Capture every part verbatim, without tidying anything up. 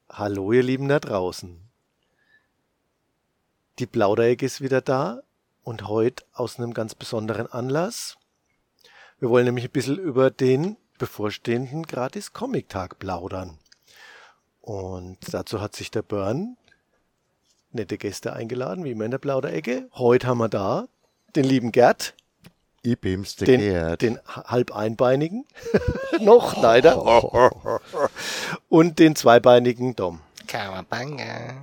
Hallo ihr Lieben da draußen. Die Plauderecke ist wieder da und heute aus einem ganz besonderen Anlass. Wir wollen nämlich ein bisschen über den bevorstehenden Gratis-Comic-Tag plaudern. Und dazu hat sich der Börn nette Gäste eingeladen, wie immer in der Plauderecke. Heute haben wir da den lieben Gerd. Ich bin's, der den, Gerd. Den halb einbeinigen. Noch leider. Und den zweibeinigen Dom. Kawabanga.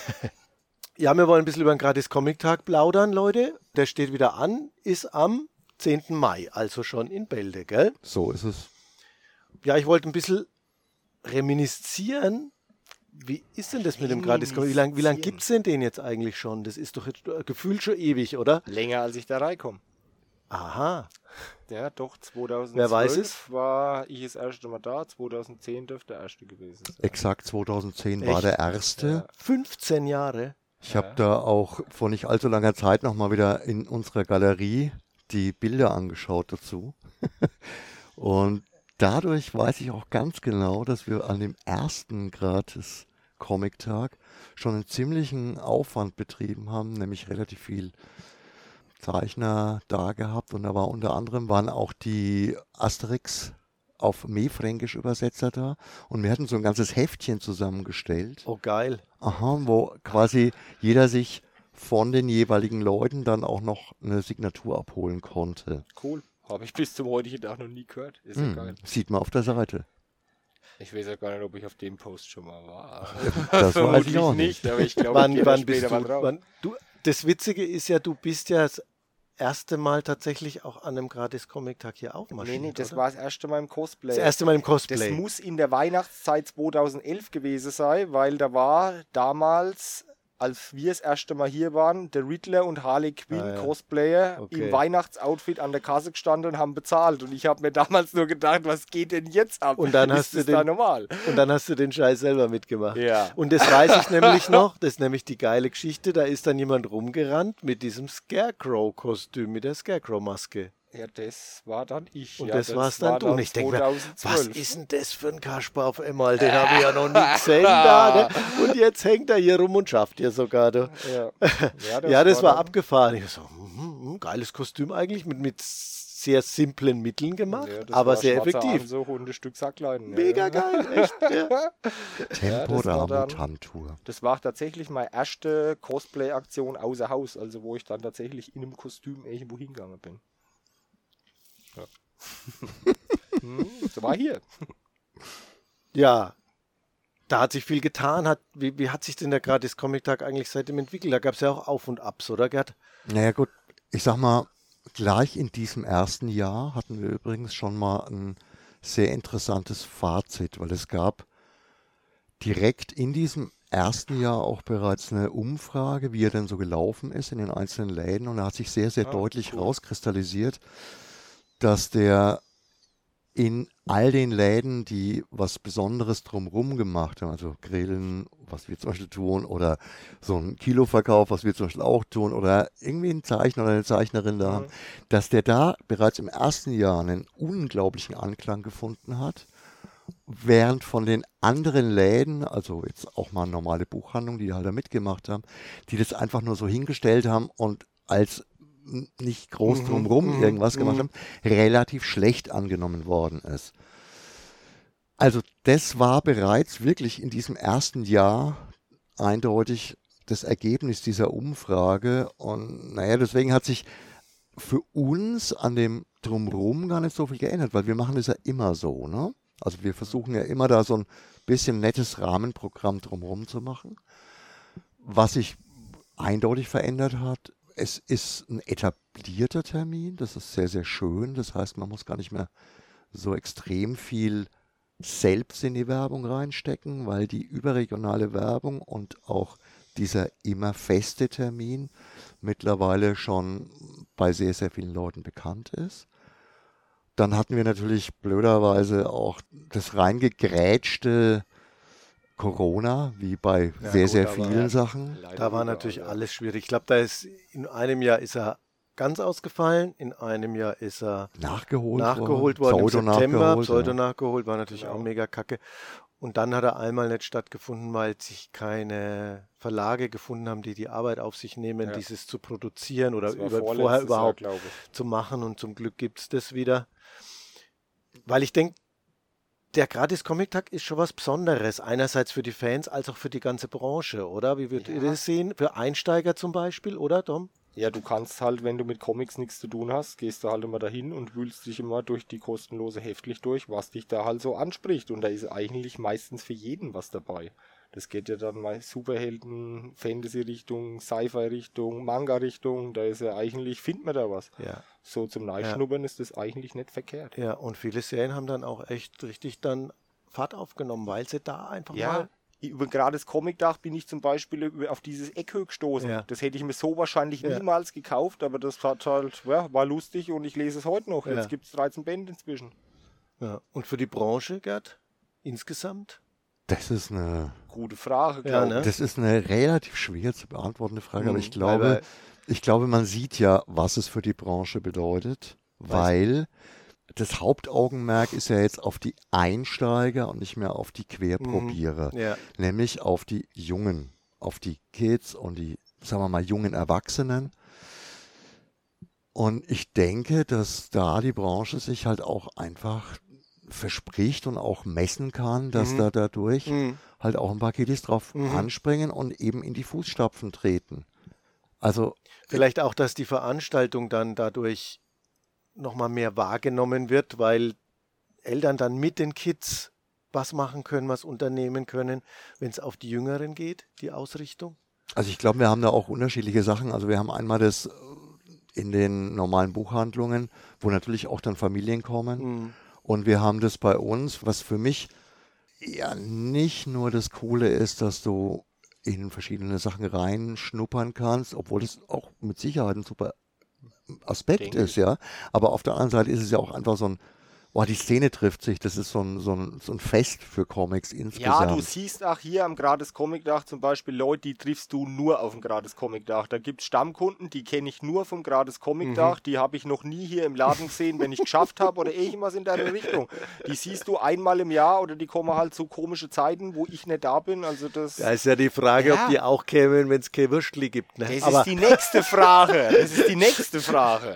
Ja, wir wollen ein bisschen über den Gratis-Comic-Tag plaudern, Leute. Der steht wieder an, ist am zehnten Mai, also schon in Bälde, gell? So ist es. Ja, ich wollte ein bisschen reminiszieren. Wie ist denn das mit dem Gratis-Comic? Wie lange wie lang gibt es denn den jetzt eigentlich schon? Das ist doch jetzt gefühlt schon ewig, oder? Länger als ich da reinkomme. Aha. Ja, doch, zweitausendzwölf Wer weiß es? war ich das erste Mal da, zweitausendzehn dürfte der erste gewesen sein. Exakt zweitauszehn war Echt? der erste. Ja. fünfzehn Jahre. Ich habe da auch vor nicht allzu langer Zeit nochmal wieder in unserer Galerie die Bilder angeschaut dazu. Und dadurch weiß ich auch ganz genau, dass wir an dem ersten Gratis-Comic-Tag schon einen ziemlichen Aufwand betrieben haben, nämlich relativ viel Zeichner da gehabt. Und da war unter anderem waren auch die Asterix auf Meerfränkisch Übersetzer da. Und wir hatten so ein ganzes Heftchen zusammengestellt. Oh, geil. Aha, wo quasi jeder sich von den jeweiligen Leuten dann auch noch eine Signatur abholen konnte. Cool. Habe ich bis zum heutigen Tag noch nie gehört. Ist ja Hm, geil. sieht man auf der Seite. Ich weiß ja gar nicht, ob ich auf dem Post schon mal war. Das weiß ich Vermutlich auch nicht. aber ich glaube, Wann, ich gehe wann da bist später du, mal drauf. wann, du? Das Witzige ist ja, du bist ja das erste Mal tatsächlich auch an einem Gratis-Comic-Tag hier aufmarschiert, Nee, nee, das oder? war das erste Mal im Cosplay. Das erste Mal im Das Cosplay. muss in der Weihnachtszeit zweitausendelf gewesen sein, weil da war damals, als wir das erste Mal hier waren, der Riddler und Harley Quinn Ah, ja. Cosplayer Okay. im Weihnachtsoutfit an der Kasse gestanden und haben bezahlt. Und ich habe mir damals nur gedacht, was geht denn jetzt ab? Und dann Ist hast du das den- da normal? Und dann hast du den Scheiß selber mitgemacht. Ja. Und das weiß ich nämlich noch, das ist nämlich die geile Geschichte, da ist dann jemand rumgerannt mit diesem Scarecrow-Kostüm, mit der Scarecrow-Maske. Ja, das war dann ich. Und ja, das war's dann war du. Und ich denke mir, zweitausendzwölf. was ist denn das für ein Kasper auf einmal? Den habe ich ja noch nie gesehen da. Ne? Und jetzt hängt er hier rum und schafft hier sogar. Du. Ja, ja, das, Ja, das war dann- abgefahren. Ich so, hm, hm, geiles Kostüm eigentlich, mit, mit sehr simplen Mitteln gemacht, Ja, das aber war sehr schwarzer effektiv. Anzug und ein Stück Sacklein. Mega geil, echt. Ja. Temporama das war dann- Mutantur. Das war tatsächlich meine erste Cosplay-Aktion außer Haus, also wo ich dann tatsächlich in einem Kostüm irgendwo hingegangen bin. Ja. hm, so war hier. Ja, da hat sich viel getan. Hat, wie, wie hat sich denn der Gratis-Comic-Tag eigentlich seitdem entwickelt? Da gab es ja auch Auf und Abs, oder Gerd? Naja gut, ich sag mal, gleich in diesem ersten Jahr hatten wir übrigens schon mal ein sehr interessantes Fazit, weil es gab direkt in diesem ersten Jahr auch bereits eine Umfrage, wie er denn so gelaufen ist in den einzelnen Läden, und da hat sich sehr, sehr Ah, deutlich cool. rauskristallisiert, dass der in all den Läden, die was Besonderes drumherum gemacht haben, also Grillen, was wir zum Beispiel tun, oder so ein Kiloverkauf, was wir zum Beispiel auch tun, oder irgendwie ein Zeichner oder eine Zeichnerin da haben, dass der da bereits im ersten Jahr einen unglaublichen Anklang gefunden hat, während von den anderen Läden, also jetzt auch mal normale Buchhandlungen, die halt da mitgemacht haben, die das einfach nur so hingestellt haben und als n- nicht groß Mhm, drumherum mhm, irgendwas gemacht mhm. haben, relativ schlecht angenommen worden ist. Also das war bereits wirklich in diesem ersten Jahr eindeutig das Ergebnis dieser Umfrage, und naja, deswegen hat sich für uns an dem Drumherum gar nicht so viel geändert, weil wir machen das ja immer so, ne? Also wir versuchen ja immer da so ein bisschen nettes Rahmenprogramm drumherum zu machen. Was sich eindeutig verändert hat, es ist ein etablierter Termin, das ist sehr, sehr schön. Das heißt, man muss gar nicht mehr so extrem viel selbst in die Werbung reinstecken, weil die überregionale Werbung und auch dieser immer feste Termin mittlerweile schon bei sehr, sehr vielen Leuten bekannt ist. Dann hatten wir natürlich blöderweise auch das reingegrätschte Corona, wie bei Ja, sehr, gut, sehr aber- vielen Sachen. Leider Da war überall, natürlich ja. alles schwierig. Ich glaube, da ist in einem Jahr ist er ganz ausgefallen, in einem Jahr ist er Nachgeholt, nachgeholt worden, im Pseudo September, nachgeholt, Pseudo ja. nachgeholt, war natürlich Genau. auch mega kacke. Und dann hat er einmal nicht stattgefunden, weil sich keine Verlage gefunden haben, die die Arbeit auf sich nehmen, Ja. dieses zu produzieren oder Das war über, vorletztes vorher Jahr, überhaupt glaube ich. zu machen. Und zum Glück gibt es das wieder. Weil ich denke, der Gratis-Comic-Tag ist schon was Besonderes. Einerseits für die Fans, als auch für die ganze Branche, oder? Wie würdet Ja. ihr das sehen? Für Einsteiger zum Beispiel, oder, Tom? Ja, du kannst halt, wenn du mit Comics nichts zu tun hast, gehst du halt immer dahin und wühlst dich immer durch die kostenlose Heftlich durch, was dich da halt so anspricht. Und da ist eigentlich meistens für jeden was dabei. Das geht ja dann mal Superhelden, Fantasy-Richtung, Sci-Fi-Richtung, Manga-Richtung. Da ist ja eigentlich, findet man da was. Ja. So zum Neischnuppern ist das eigentlich nicht verkehrt. Ja, und viele Serien haben dann auch echt richtig dann Fahrt aufgenommen, weil sie da einfach Ja, mal... über gerade das Comic-Dach bin ich zum Beispiel über- auf dieses Eckhö gestoßen. Ja. Das hätte ich mir so wahrscheinlich Ja. niemals gekauft, aber das hat halt, ja, war lustig und ich lese es heute noch. Ja. Jetzt gibt es dreizehn Bände inzwischen. Ja. Und für die Branche, Gerd, insgesamt? Das ist eine, Gute Frage, Ja, glaube ne? ich. das ist eine relativ schwer zu beantwortende Frage, aber Mhm, ich glaube, weil- ich glaube, man sieht ja, was es für die Branche bedeutet, weil das Hauptaugenmerk ist ja jetzt auf die Einsteiger und nicht mehr auf die Querprobierer, Ja. nämlich auf die Jungen, auf die Kids und die, sagen wir mal, jungen Erwachsenen. Und ich denke, dass da die Branche sich halt auch einfach verspricht und auch messen kann, dass Mhm. da dadurch Mhm. halt auch ein paar Kiddies drauf Mhm. anspringen und eben in die Fußstapfen treten. Also Vielleicht auch, dass die Veranstaltung dann dadurch nochmal mehr wahrgenommen wird, weil Eltern dann mit den Kids was machen können, was unternehmen können, wenn es auf die Jüngeren geht, die Ausrichtung. Also ich glaube, wir haben da auch unterschiedliche Sachen. Also wir haben einmal das äh, in den normalen Buchhandlungen, wo natürlich auch dann Familien kommen. Mhm. Und wir haben das bei uns, was für mich ja nicht nur das Coole ist, dass du in verschiedene Sachen reinschnuppern kannst, obwohl das auch mit Sicherheit ein super Aspekt Denke ist, ja. Aber auf der anderen Seite ist es ja auch einfach so ein, boah, die Szene trifft sich, das ist so ein, so ein, so ein Fest für Comics Ja, insgesamt. du siehst auch hier am Gratis Comic Dach zum Beispiel Leute, die triffst du nur auf dem Gratis Comic Dach. Da gibt es Stammkunden, die kenne ich nur vom Gratis Comic Dach. Die habe ich noch nie hier im Laden gesehen, wenn ich geschafft habe oder irgendwas in der Richtung. Die siehst du einmal im Jahr oder die kommen halt zu komischen Zeiten, wo ich nicht da bin. Also das, Da ist ja die Frage, Ja. ob die auch kämen, wenn es kein Würstli gibt. Ne? das Aber ist die nächste Frage. Das ist die nächste Frage.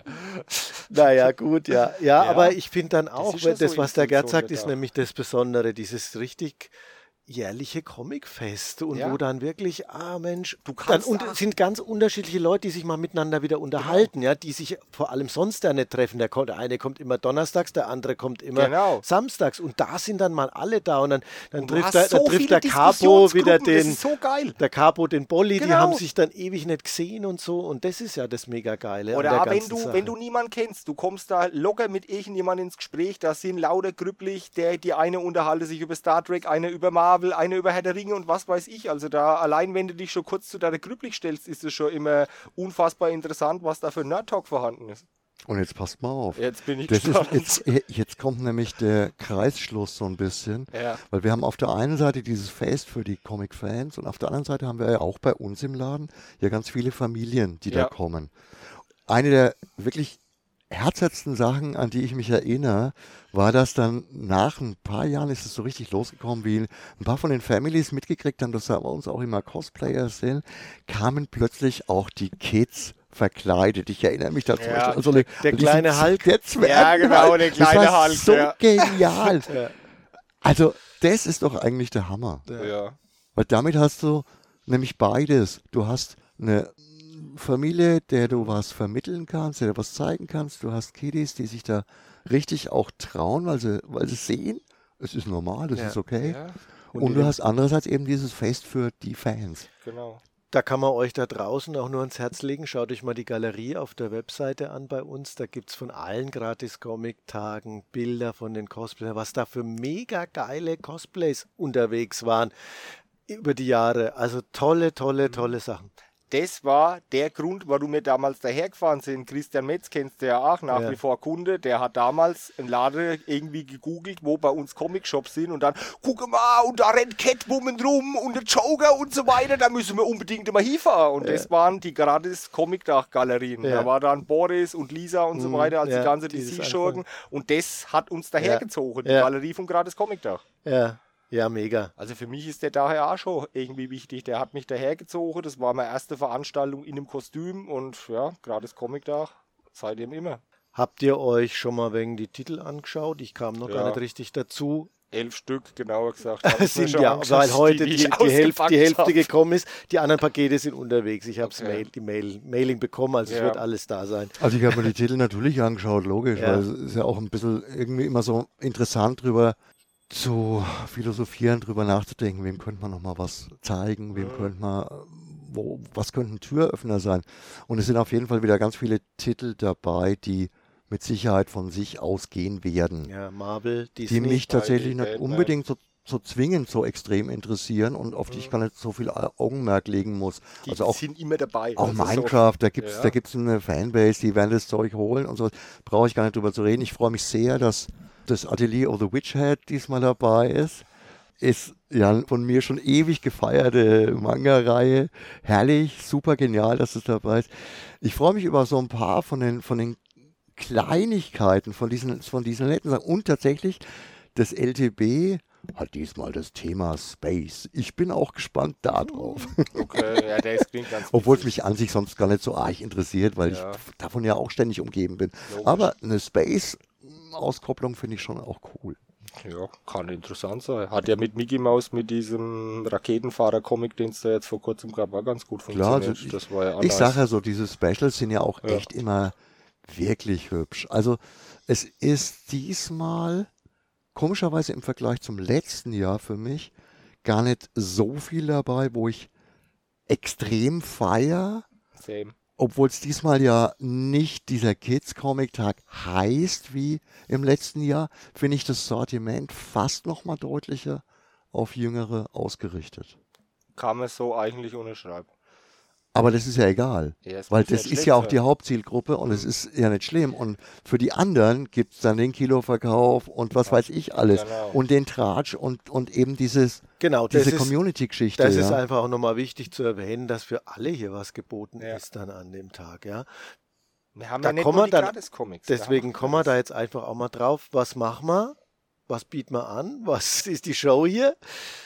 naja, gut, ja. Ja, Ja. aber ich finde dann auch, ist das, ja so was der Gerd Institution sagt, ist da. nämlich das Besondere, dieses richtig jährliche Comicfest und Ja. wo dann wirklich, ah Mensch, Du dann kannst und, da- sind ganz unterschiedliche Leute, die sich mal miteinander wieder unterhalten, ja, die sich vor allem sonst ja nicht treffen. Der, kommt- der eine kommt immer donnerstags, der andere kommt immer Genau. samstags und da sind dann mal alle da und dann, dann Und du trifft, hast der, dann so trifft viele der Capo wieder Diskussionsgruppen, den, das ist so geil. der Capo den Bolli, die Genau. haben sich dann ewig nicht gesehen und so und das ist ja das mega geile an Oder der auch wenn ganzen du, Sache. wenn du niemanden kennst, du kommst da locker mit irgendjemandem ins Gespräch, da sind lauter grüpplich, der, die eine unterhalte sich über Star Trek, eine über Marvel, eine über Herr der Ringe und was weiß ich. Also da, allein wenn du dich schon kurz zu deiner grüpplich stellst, ist es schon immer unfassbar interessant, was da für Nerd-Talk vorhanden ist. Und jetzt passt mal auf. Jetzt bin ich Das gespannt. ist, jetzt, jetzt kommt nämlich der Kreisschluss so ein bisschen, Ja. weil wir haben auf der einen Seite dieses Fest für die Comic-Fans und auf der anderen Seite haben wir ja auch bei uns im Laden ja ganz viele Familien, die da Ja. kommen. Eine der wirklich herzhaftesten Sachen, an die ich mich erinnere, war, dass dann nach ein paar Jahren ist es so richtig losgekommen, wie ein paar von den Families mitgekriegt haben, dass da bei uns auch immer Cosplayer sind, kamen plötzlich auch die Kids verkleidet. Ich erinnere mich dazu. Ja, an so eine, der an kleine diesen Hulk. der Zwergenhulk. Ja, genau, der Das kleine war Hulk, so ja. genial. Ja. Also, das ist doch eigentlich der Hammer. Ja. Weil damit hast du nämlich beides. Du hast eine Familie, der du was vermitteln kannst, der du was zeigen kannst. Du hast Kiddies, die sich da richtig auch trauen, weil sie, weil sie sehen, es ist normal, es Ja. ist okay. Ja, Und Und, die- du hast andererseits eben dieses Fest für die Fans. genau. Da kann man euch da draußen auch nur ans Herz legen. Schaut euch mal die Galerie auf der Webseite an bei uns. Da gibt es von allen Gratis-Comic-Tagen Bilder von den Cosplayern, was da für mega geile Cosplays unterwegs waren über die Jahre. Also tolle, tolle, tolle Sachen. Das war der Grund, warum wir damals dahergefahren sind. Christian Metz kennst du ja auch, nach Ja. wie vor Kunde. Der hat damals im Laden irgendwie gegoogelt, wo bei uns Comic-Shops sind und dann, guck mal, und da rennt Catwoman rum und der Joker und so weiter, da müssen wir unbedingt immer hinfahren. Und das waren die gratis Comic-Dach-Galerien. Ja. Da war dann Boris und Lisa und so Mhm, weiter, als ja, die ganze dieses D C-Schurken. Und das hat uns dahergezogen, die Ja. Galerie vom gratis Comic-Dach. Ja. Ja, mega. Also für mich ist der daher auch schon irgendwie wichtig. Der hat mich dahergezogen. Das war meine erste Veranstaltung in einem Kostüm. Und ja, gerade das Comic-Tag, seitdem immer. Habt ihr euch schon mal wegen die Titel angeschaut? Ich kam noch Ja. gar nicht richtig dazu. Elf Stück, genauer gesagt. Es sind ja, weil heute die, die, die, Hälfte, die Hälfte gekommen ist. Die anderen Pakete sind unterwegs. Ich habe okay. Mail, die Mail, Mailing bekommen, also ja. es wird alles da sein. Also ich habe mir die Titel natürlich angeschaut, logisch, ja. weil es ist ja auch ein bisschen irgendwie immer so interessant drüber zu philosophieren, drüber nachzudenken, wem könnte man nochmal was zeigen, wem mhm. könnte man, wo, was könnten Türöffner sein. Und es sind auf jeden Fall wieder ganz viele Titel dabei, die mit Sicherheit von sich ausgehen werden. Ja, Marvel, Disney, die mich tatsächlich nicht Batman. unbedingt so, so zwingend so extrem interessieren und auf die ich gar nicht so viel Augenmerk legen muss. Die also auch, sind immer dabei. Auch also Minecraft, so, da gibt es ja. da gibt's eine Fanbase, die werden das Zeug holen und so. Brauche ich gar nicht drüber zu reden. Ich freue mich sehr, dass das Atelier of the Witch Hat diesmal dabei ist. Ist ja von mir schon ewig gefeierte Manga-Reihe. Herrlich, super genial, dass es dabei ist. Ich freue mich über so ein paar von den, von den Kleinigkeiten, von diesen, von diesen netten Sachen. Und tatsächlich, das L T B hat diesmal das Thema Space. Ich bin auch gespannt darauf. Okay, ja, der klingt ganz Obwohl es mich an sich sonst gar nicht so arg interessiert, weil ja. ich davon ja auch ständig umgeben bin. Logisch. Aber eine Space-Auskopplung finde ich schon auch cool. Ja, kann interessant sein. Hat ja mit Mickey Mouse, mit diesem Raketenfahrer-Comic, den es da jetzt vor kurzem gab, war ganz gut funktioniert. Klar, also das war ja ich sage ja so, diese Specials sind ja auch ja. echt immer wirklich hübsch. Also es ist diesmal komischerweise im Vergleich zum letzten Jahr für mich gar nicht so viel dabei, wo ich extrem feiere. Same. Obwohl es diesmal ja nicht dieser Kids-Comic-Tag heißt wie im letzten Jahr, finde ich das Sortiment fast noch mal deutlicher auf Jüngere ausgerichtet. Kann man so eigentlich unterschreiben. Aber das ist ja egal, ja, weil das ist ja auch die Hauptzielgruppe und es ist ja nicht schlimm. Und für die anderen gibt es dann den Kiloverkauf und was ja, weiß ich alles genau. und den Tratsch und, und eben dieses, genau, diese ist, Community-Geschichte. Das ja. ist einfach auch nochmal wichtig zu erwähnen, dass für alle hier was geboten ja. ist dann an dem Tag. Ja. Wir haben da ja nicht kommen nur die dann, Gratis-Comics. Deswegen kommen wir da jetzt einfach auch mal drauf. Was machen wir? Was bieten wir an? Was ist die Show hier?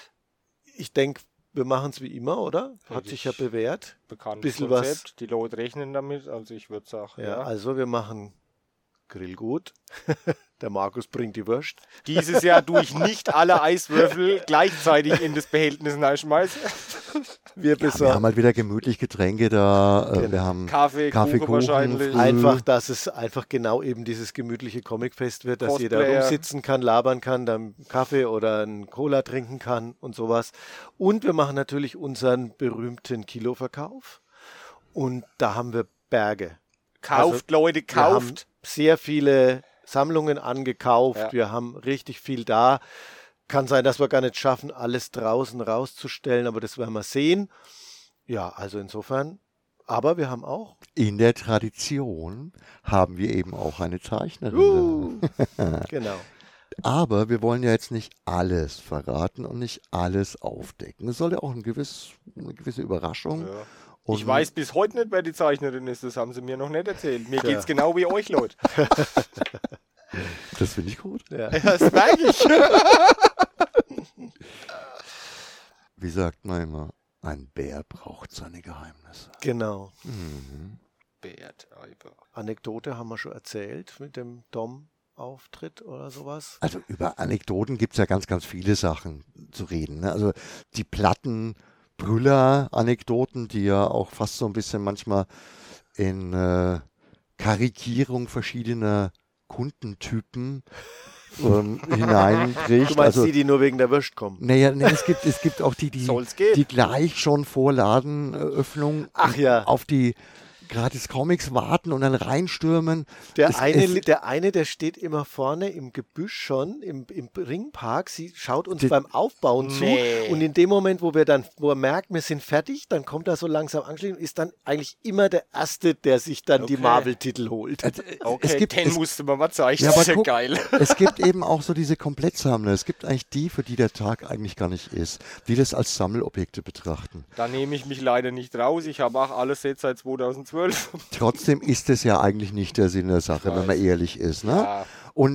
Ich denke, wir machen es wie immer, oder? Hat sich ja bewährt. Bekanntes Bisschen Konzept. Was. Die Leute rechnen damit, also ich würde sagen, ja, ja. Also wir machen Grillgut. Der Markus bringt die Wurst. Dieses Jahr tue ich nicht alle Eiswürfel gleichzeitig in das Behältnis hineinschmeißen. Wir, ja, wir haben halt wieder gemütlich Getränke da. Genau. Wir haben Kaffee, Kaffee Kuchen, Kuchen wahrscheinlich. Einfach, dass es einfach genau eben dieses gemütliche Comicfest wird, dass Cosplayer. jeder rumsitzen kann, labern kann, dann Kaffee oder einen Cola trinken kann und sowas. Und wir machen natürlich unseren berühmten Kiloverkauf. Und da haben wir Berge. Kauft, also, Leute, kauft. Wir haben sehr viele Sammlungen angekauft. Ja. Wir haben richtig viel da. Kann sein, dass wir gar nicht schaffen, alles draußen rauszustellen, aber das werden wir sehen. Ja, also insofern. Aber wir haben auch. In der Tradition haben wir eben auch eine Zeichnerin. Uh, genau. Aber wir wollen ja jetzt nicht alles verraten und nicht alles aufdecken. Es soll ja auch ein gewiss, eine gewisse Überraschung. Ja. Ich weiß bis heute nicht, wer die Zeichnerin ist. Das haben sie mir noch nicht erzählt. Mir ja. geht's genau wie euch, Leute. Das finde ich gut. Ja. Das merke ich. Wie sagt man immer, ein Bär braucht seine Geheimnisse. Genau. Mhm. Bärtreiber. Anekdote haben wir schon erzählt mit dem Dom-Auftritt oder sowas. Also über Anekdoten gibt es ja ganz, ganz viele Sachen zu reden. Ne? Also die Platten Brüller-Anekdoten, die ja auch fast so ein bisschen manchmal in äh, Karikierung verschiedener Kundentypen ähm, hineinbricht. Du meinst also, die, die nur wegen der Würst kommen? Naja, nee, es, gibt, es gibt auch die, die, die gleich schon vor Ladenöffnung Ach ja. auf die gratis Comics warten und dann reinstürmen. Der, es, eine, es, der eine, der steht immer vorne im Gebüsch schon, im, im Ringpark, sie schaut uns die, beim Aufbauen nee. zu und in dem Moment, wo wir dann, wo er merkt, wir sind fertig, dann kommt er so langsam angeschlichen und ist dann eigentlich immer der Erste, der sich dann okay. die Marvel-Titel holt. Also, okay, es gibt, den es, musste man mal zeichnen, ja, das aber ist ja guck, geil. Es gibt eben auch so diese Komplettsammler, es gibt eigentlich die, für die der Tag eigentlich gar nicht ist, die das als Sammelobjekte betrachten. Da nehme ich mich leider nicht raus, ich habe auch alles jetzt seit zweitausendzwölf. Trotzdem ist es ja eigentlich nicht der Sinn der Sache, wenn man ehrlich ist. Ne? Ja. Und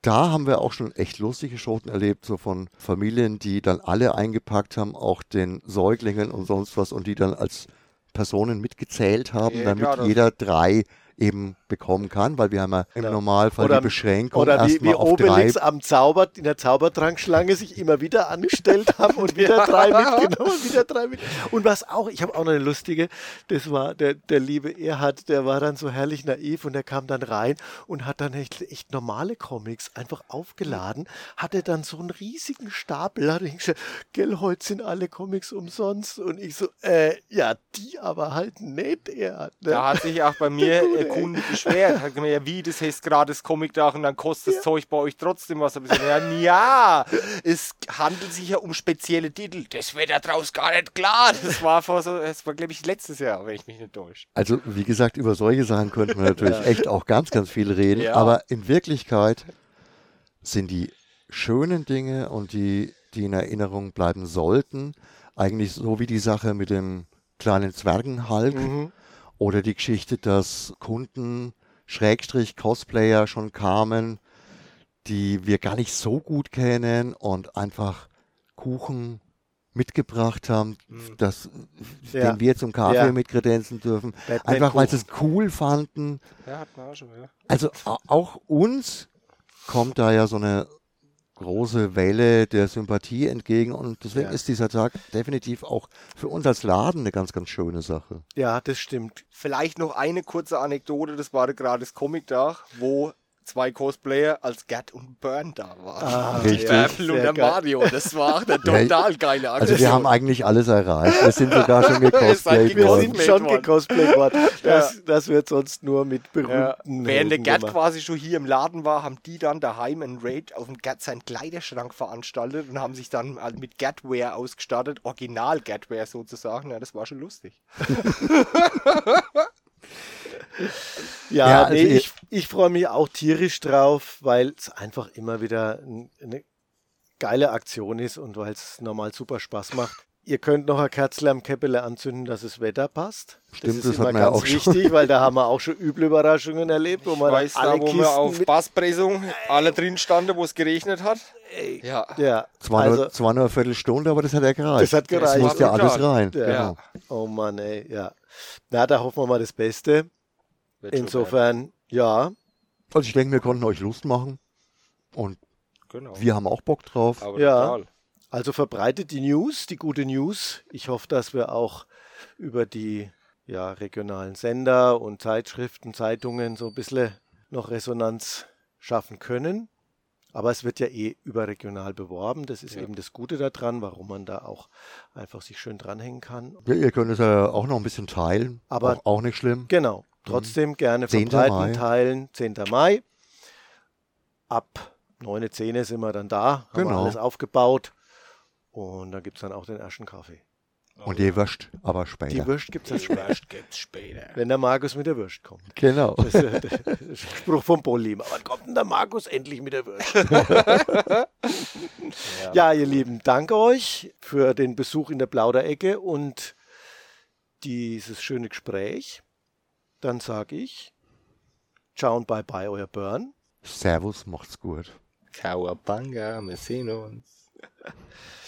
da haben wir auch schon echt lustige Geschichten erlebt, so von Familien, die dann alle eingepackt haben, auch den Säuglingen und sonst was, und die dann als Personen mitgezählt haben, Ja, damit klar, das- jeder drei eben bekommen kann, weil wir haben ja im Genau. Normalfall Oder- die Beschränkung Oder wie, wie erstmal auf drei. Obelix am Zauber, in der Zaubertrankschlange sich immer wieder angestellt haben und wieder drei mitgenommen, wieder drei mit. Und was auch, ich habe auch noch eine lustige, das war der, der liebe Erhard, der war dann so herrlich naiv und der kam dann rein und hat dann echt, echt normale Comics einfach aufgeladen, hatte dann so einen riesigen Stapel, hat ich gesagt, gell, heute sind alle Comics umsonst. Und ich so, äh, ja, die aber halt nicht, Erhard. Ne? Da hat sich auch bei mir der Kunde beschwert. Hat gesagt, ja, wie, das heißt gerade das Comic-Tag und dann kostet das Zeug bei euch trotzdem was. Aber ich gesagt, ja, ja, es handelt sich ja um spezielle Titel. Das wird ja draus gar nicht klar. Das war vor so, das war, glaube ich, letztes Jahr, wenn ich mich nicht täusche. Also wie gesagt, über solche Sachen könnten wir natürlich echt auch ganz, ganz viel reden. Ja. Aber in Wirklichkeit sind die schönen Dinge und die, die in Erinnerung bleiben sollten, eigentlich so wie die Sache mit dem kleinen Zwergenhulk Mhm. oder die Geschichte, dass Kunden, Schrägstrich Cosplayer schon kamen, die wir gar nicht so gut kennen und einfach Kuchen mitgebracht haben, Mhm. das, Ja. den wir zum Kaffee Ja. mitkredenzen dürfen. Batman Einfach weil sie Kuchen. es cool fanden. Ja, hat man auch schon, ja. Also au- auch uns kommt da ja so eine große Welle der Sympathie entgegen und deswegen Ja. ist dieser Tag definitiv auch für uns als Laden eine ganz, ganz schöne Sache. Ja, das stimmt. Vielleicht noch eine kurze Anekdote, das war gerade das Comic-Tag, wo zwei Cosplayer als Gat und Burn da waren. Ah, Richtig. Der Apple und sehr der geil. Mario, das war eine total geile Aktion. Also wir haben eigentlich alles erreicht. Wir sind sogar schon gecosplayt Wir Wir worden. sind Cosplay schon worden. gecosplayt worden. Das, das wird sonst nur mit berühmten Ja. Während der Helden Gerd gemacht. quasi schon hier im Laden war, haben die dann daheim einen Raid auf dem Gerd seinen Kleiderschrank veranstaltet und haben sich dann halt mit Gerdware ausgestattet, Original Gerdware sozusagen. Ja, das war schon lustig. Ja, Ja, also nee, ihr- ich, ich freue mich auch tierisch drauf, weil es einfach immer wieder ein, eine geile Aktion ist und weil es normal super Spaß macht. Ihr könnt noch ein Kerzle am Käppele anzünden, dass das Wetter passt. Stimmt, das das ist hat immer man ja ganz auch schon. wichtig, weil da haben wir auch schon üble Überraschungen erlebt, wo Ich man weiß dann da, alle wo Kisten wir auf mit, Basspressung alle drin standen, wo es geregnet hat. Ja. ja, Zwar, also nur, zwar nur eine Viertelstunde, aber das hat ja gereicht. das hat Das gereicht. Es musste ja war alles brutal. rein. Ja. Genau. Oh Mann, ey, ja. Na, da hoffen wir mal das Beste. Wird schon Insofern, ja, Also ich denke, wir konnten euch Lust machen und werden. Genau. wir haben auch Bock drauf. Aber Ja. total. also verbreitet die News, die gute News. Ich hoffe, dass wir auch über die ja, regionalen Sender und Zeitschriften, Zeitungen so ein bisschen noch Resonanz schaffen können. Aber es wird ja eh überregional beworben. Das ist Ja. eben das Gute daran, warum man da auch einfach sich schön dranhängen kann. Ja, ihr könnt es ja auch noch ein bisschen teilen, Aber- auch, auch nicht schlimm. Genau. Trotzdem gerne zehnter verbreiten, Mai. teilen. zehnter Mai. Ab neun, zehn sind wir dann da. Haben wir Genau. alles aufgebaut. Und dann gibt es dann auch den ersten Kaffee. Und ihr wäscht aber Die später. Würst gibt es dann später, Wurst gibt's später. wenn der Markus mit der Würst kommt. Genau. Das ist der, der Spruch vom Polly. Wann kommt denn der Markus endlich mit der Würst? Ja, ihr Lieben, danke euch für den Besuch in der Plauderecke und dieses schöne Gespräch. Dann sage ich, ciao und bye bye, euer Burn. Servus, macht's gut. Cowabunga, wir sehen uns.